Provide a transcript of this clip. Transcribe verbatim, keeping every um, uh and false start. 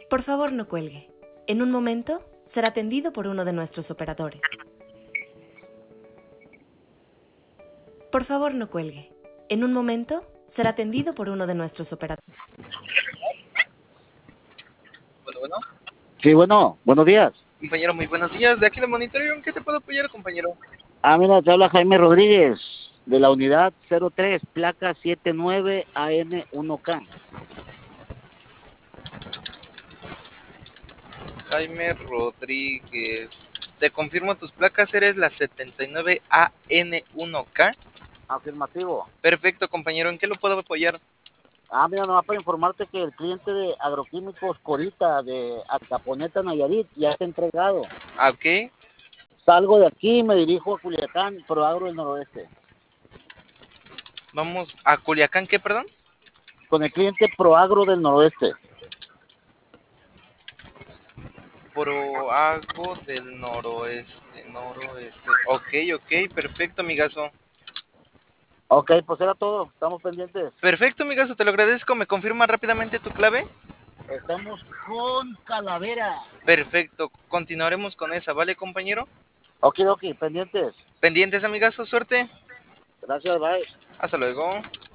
Por favor, no cuelgue. En un momento, será atendido por uno de nuestros operadores. Por favor, no cuelgue. En un momento, será atendido por uno de nuestros operadores. Bueno, bueno. Sí, bueno, buenos días. Compañero, muy buenos días. De aquí de Monitoreo, ¿en qué te puedo apoyar, compañero? Ah, mira, te habla Jaime Rodríguez, de la unidad cero tres, placa setenta y nueve A N uno K. Jaime Rodríguez. Te confirmo tus placas, eres la setenta y nueve A N uno K. Afirmativo. Perfecto, compañero, ¿en qué lo puedo apoyar? Ah, mira, nomás para informarte que el cliente de Agroquímicos Corita de Acaponeta, Nayarit, ya está entregado. Ah, ok. Salgo de aquí y me dirijo a Culiacán, Proagro del Noroeste. Vamos a Culiacán, ¿qué, perdón? Con el cliente Proagro del Noroeste. Proago del noroeste, noroeste. Ok, ok, perfecto, amigazo. Ok, pues era todo, estamos pendientes. Perfecto, amigazo, te lo agradezco. ¿Me confirma rápidamente tu clave? Estamos con Calavera. Perfecto, continuaremos con esa, ¿vale, compañero? Ok, ok, pendientes. Pendientes, amigazo, suerte. Gracias, bye. Hasta luego.